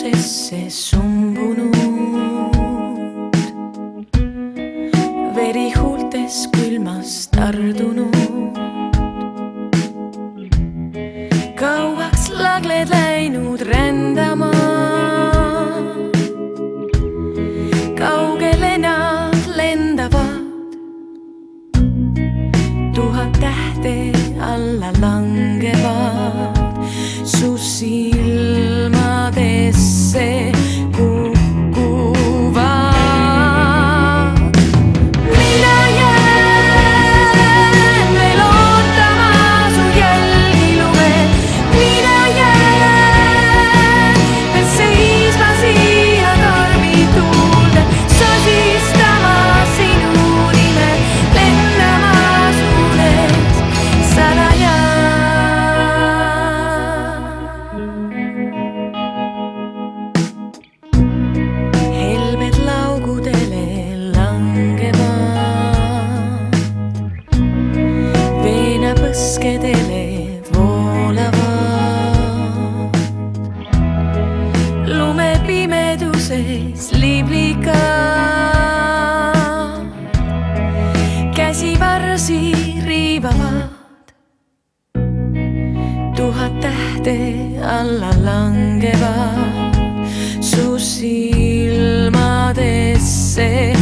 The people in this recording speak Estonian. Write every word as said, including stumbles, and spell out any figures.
pimedusse sumbunud. Veri huultes külmas tardunud. Kauaks lagled läinud rändama. Kaugele nad lendavad. Tuhat tähte alla langevad. Su silmadesse kukkuvad. Mina jään veel ootama su jälgi luge. Mina jään veel seisma siia tormituulde. Sosistama sinu nime, lennama suunes salaja. Helmed laugudele langevad. Veenapõskedele voolavad. Lumepimeduses liblikad. Käsivarsi riivavad. Tuhat tähte alla langevad. Su silmadesse